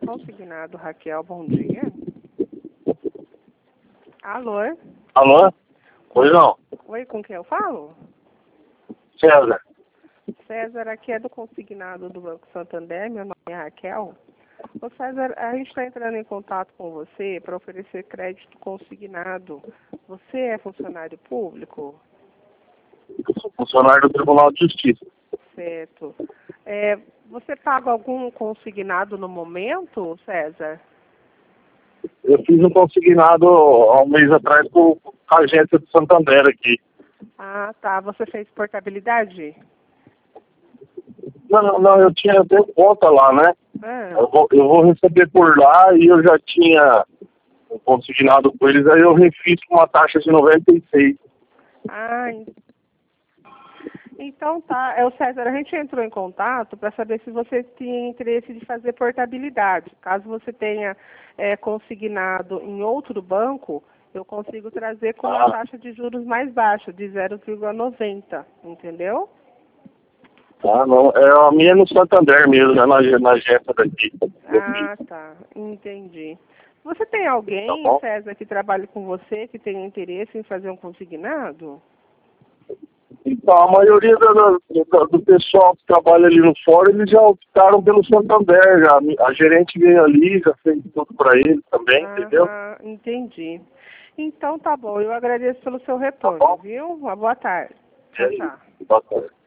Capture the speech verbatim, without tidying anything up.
Consignado, Raquel, bom dia. Alô? Alô? Pois não. Oi, com quem eu falo? César. César, aqui é do Consignado do Banco Santander, meu nome é Raquel. Ô César, a gente está entrando em contato com você para oferecer crédito consignado. Você é funcionário público? Eu sou funcionário do Tribunal de Justiça. Certo. É, você paga algum consignado no momento, César? Eu fiz um consignado há um mês atrás com a agência do Santander aqui. Ah, tá. Você fez portabilidade? Não, não, eu tinha até conta lá, né? Ah, Eu vou, eu vou receber por lá e eu já tinha consignado com eles, aí eu refiz com uma taxa de noventa e seis. ah en- então tá. É o César, a gente entrou em contato para saber se você tinha interesse de fazer portabilidade. Caso você tenha é, consignado em outro banco, eu consigo trazer com uma Ah. taxa de juros mais baixa, de zero vírgula noventa, entendeu? Ah, não. É, a minha é no Santander mesmo, é na, na agência daqui. Ah, tá. Entendi. Você tem Tá alguém, bom? César, que trabalhe com você, que tenha interesse em fazer um consignado? Então, a maioria do, do, do pessoal que trabalha ali no fórum, eles já optaram pelo Santander. Já. A gerente veio ali, já fez tudo para ele também, entendeu? Aham, entendi. Então tá bom, eu agradeço pelo seu Tá retorno, bom? viu? Uma boa tarde. É Tchau, tchau. isso. Bacana.